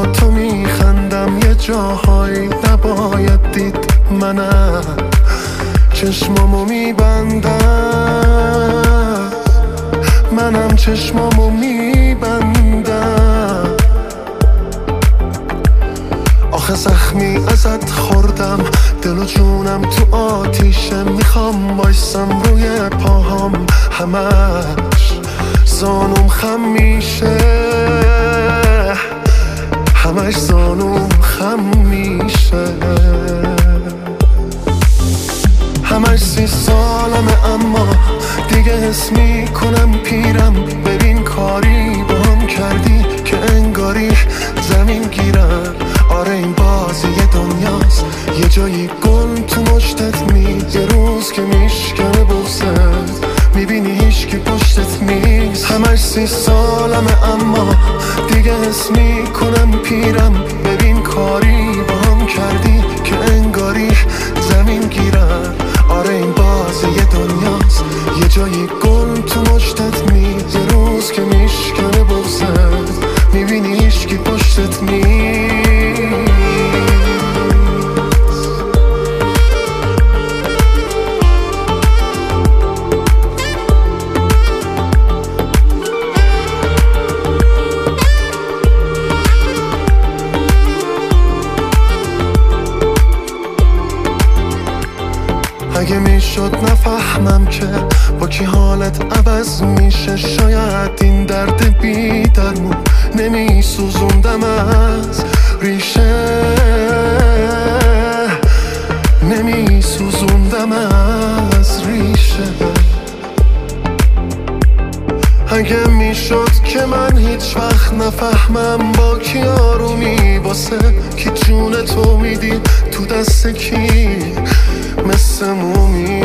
با تو میخندم یه جاهایی نباید دید. چشمامو میبندم، منم چشمامو میبندم. آخه زخمی ازت خوردم، دل و جونم تو آتیشه. میخوام بایستم روی پاهام، همش زانوم خم میشه، همش زانوم خم میشه. همش 30 سالمه اما دیگه حس میکنم پیرم. ببین کاری با هم کردی که انگاری زمین گیرم. آره این بازی دنیاست، یه جایی گل تو مشتت یه روز که میشکنه بغزت، میبینی هیچ که پشتت نیست. همش 30 سالمه اما دیگه حس میکنم پیرم. ببین کاری با هم کردی که انگاری زمین گیرم. آره این بازی دنیاست، یه جایی گل تو مشتت یه روز که میشکنه بغزت، میبینی هیچ کی پشتت نیست. اگه میشد نفهمم که با کی حالت عوض میشه، شاید این درد بی درمون نمیسوزوندم از ریشه، نمیسوزوندم از ریشه. اگه میشد که من هیچ وقت نفهمم با کی آرومی، واسه کی جون تو میدی تو دست کی مثل مومی.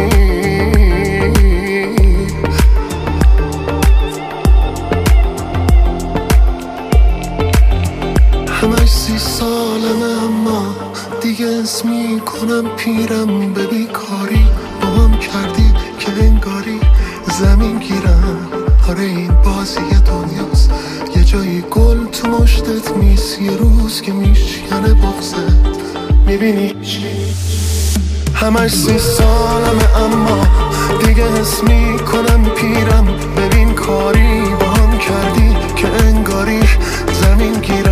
همش 30 سالمه اما دیگه حس میکنم پیرم. ببین کاری با هم کردی که انگاری زمین گیرم. آره این بازی دنیاست، یه جایی گل تو مشتت یه روز که میشکنه بغزت، میبینی همش 30 سالمه اما دیگه حس میکنم پیرم. ببین کاری با هم کردی که انگاری زمین گیرم.